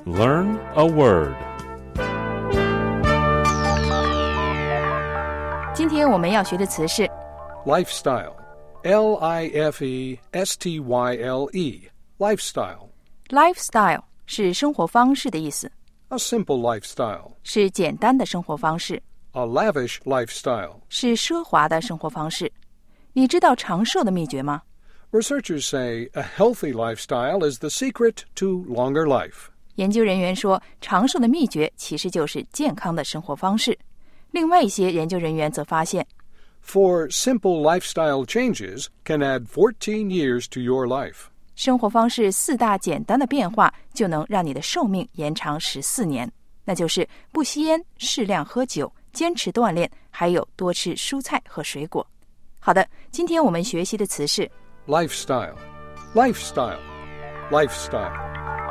Learn a word. 今天我们要学的词是 Lifestyle. L-I-F-E-S-T-Y-L-E. Lifestyle. lifestyle 是生活方式的意思， A simple lifestyle. 是简单的生活方式， A lavish lifestyle. 是奢华的生活方式。你知道长寿的秘诀吗？ Researchers say a healthy lifestyle is the secret to longer life. 研究人员说，长寿的秘诀其实就是健康的生活方式。另外一些研究人员则发现 4 simple lifestyle changes can add 14 years to your life. 生活方式4大简单的变化就能让你的寿命延长14年，那就是不吸烟、适量喝酒、坚持锻炼，还有多吃蔬菜和水果。好的，今天我们学习的词是 Lifestyle. Lifestyle. Lifestyle.